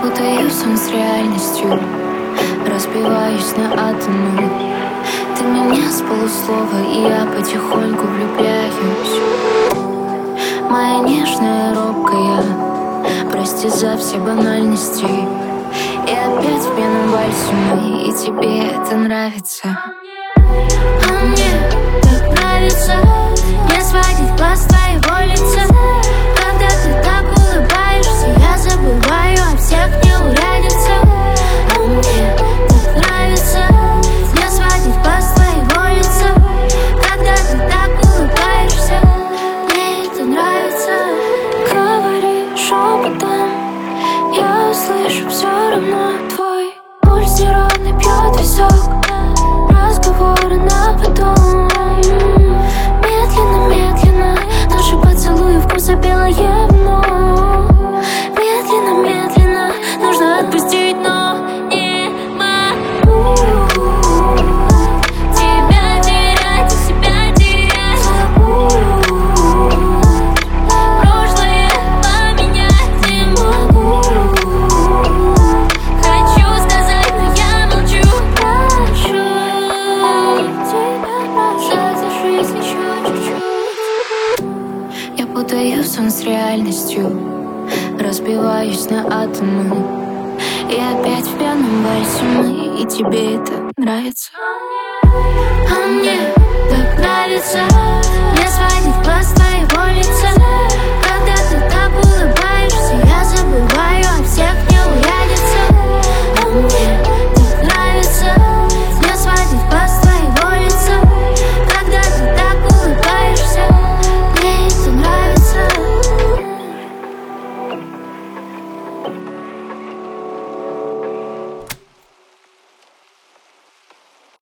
путаю сон с реальностью, разбиваюсь на атомы. Ты меня с полуслова, и я потихоньку влюбляюсь. Моя нежная, робкая, прости за все банальности. И опять в пьяном вальсе мы, и тебе это нравится. А мне так нравится не сводить глаз с твоего лица. Когда ты так улыбаешься, я забываю о всех неурядицах. А мне так нравится не сводить глаз с твоего лица. Когда ты так улыбаешься, мне это нравится. Говори шепотом, я услышу все равно. Твой пульс неровный бьет висок, разговоры на потом. Медленно, медленно наши поцелуи вкуса белое вино. Медленно, медленно нужно отпустить, но не могу тебя терять и себя терять. Прошлое поменять не могу. Хочу сказать, но я молчу. Прошу тебя, задержись еще чуть-чуть. Я путаю сон с реальностью, разбиваюсь на атомы. И опять в пьяном вальсе мы, и тебе это нравится. А мне так нравится не сводить глаз с твоего лица.